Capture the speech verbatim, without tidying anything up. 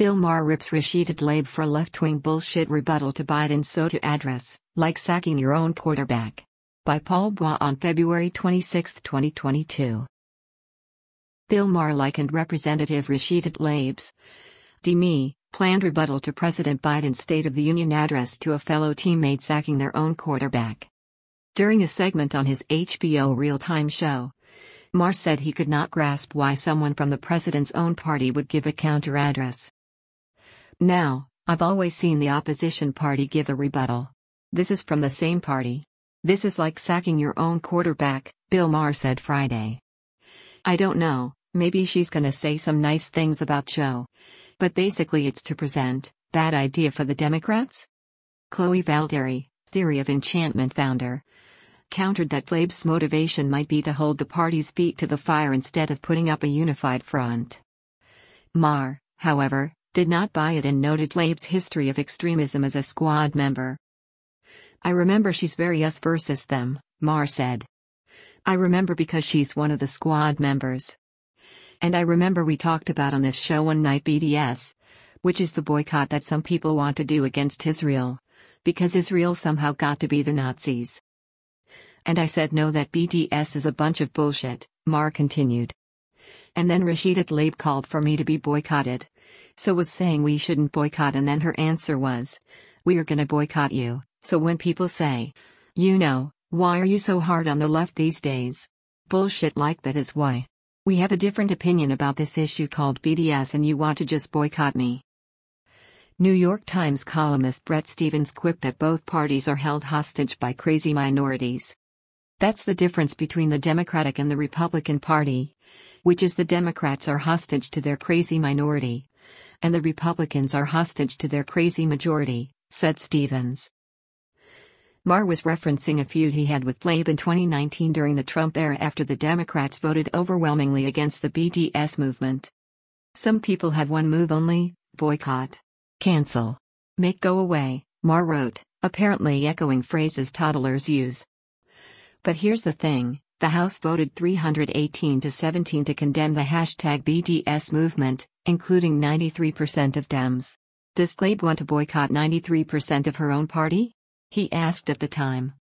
Bill Maher rips Rashida Tlaib for left-wing bullshit rebuttal to Biden's SOTA address, like sacking your own quarterback. By Paul Bois on February twenty-sixth, twenty twenty-two. Bill Maher likened Representative Rashida Tlaib's D M E planned rebuttal to President Biden's State of the Union address to a fellow teammate sacking their own quarterback. During a segment on his H B O Real-Time show, Maher said he could not grasp why someone from the president's own party would give a counter-address. Now, I've always seen the opposition party give a rebuttal. This is from the same party. This is like sacking your own quarterback, Bill Maher said Friday. I don't know, maybe she's gonna say some nice things about Joe. But basically it's to present, bad idea for the Democrats? Chloe Valderi, Theory of Enchantment founder, countered that Tlaib's motivation might be to hold the party's feet to the fire instead of putting up a unified front. Maher, however, did not buy it and noted Tlaib's history of extremism as a squad member. I remember she's very us versus them, Maher said. I remember because she's one of the squad members. And I remember we talked about on this show one night B D S, which is the boycott that some people want to do against Israel, because Israel somehow got to be the Nazis. And I said no, that B D S is a bunch of bullshit, Maher continued. And then Rashida Tlaib called for me to be boycotted. So was saying we shouldn't boycott, and then her answer was, we are gonna boycott you. So when people say, you know, why are you so hard on the left these days? Bullshit like that is why. We have a different opinion about this issue called B D S and you want to just boycott me. New York Times columnist Bret Stephens quipped that both parties are held hostage by crazy minorities. That's the difference between the Democratic and the Republican Party, which is the Democrats are hostage to their crazy minority, and the Republicans are hostage to their crazy majority, said Stephens. Maher was referencing a feud he had with Tlaib in twenty nineteen during the Trump era after the Democrats voted overwhelmingly against the B D S movement. Some people had one move only: boycott, cancel, make go away, Maher wrote, apparently echoing phrases toddlers use. But here's the thing, the House voted three hundred eighteen to seventeen to condemn the hashtag B D S movement, including ninety-three percent of Dems. Does Tlaib want to boycott ninety-three percent of her own party? He asked at the time.